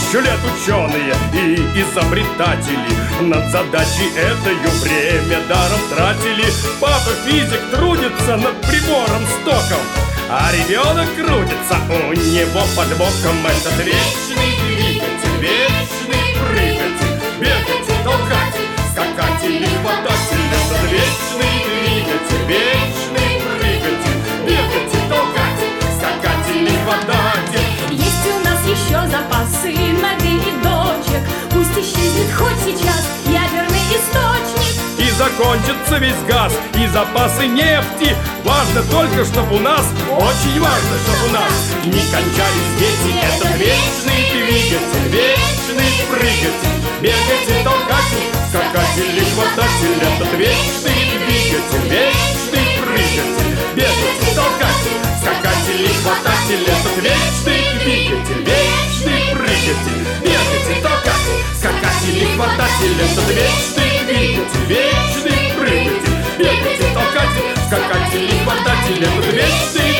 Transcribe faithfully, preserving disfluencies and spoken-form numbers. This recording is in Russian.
тысячу лет ученые и изобретатели над задачей этою время даром тратили. Папа физик трудится над прибором стоком, а ребенок крутится у него под боком. Этот вечный двигатель, вечный прыгатель, бегать и толкать, скакать или хвататель. Этот вечный двигатель, вечный прыгатель, бегать и толкать, скакать или хвататель. Есть у нас еще запасы сыновей и дочек, пусть исчезнет хоть сейчас ядерный источник. И закончится весь газ, и запасы нефти. Важно только, чтобы у нас, очень важно, чтобы у нас не кончались дети. Этот вечный двигатель, вечный прыгатель, бегать и толкать, скакать или хвататель. Этот вечный двигатель, вечный прыгатель, бегать и толкать, скакать или хвататель. Этот вечный двигатель, вечный прыгатель, бегать и толкать, скакать или хвататель. Этот вечный двигатель, вечный прыгатель, бегать и толкать, скакать или хвататель. Этот вечный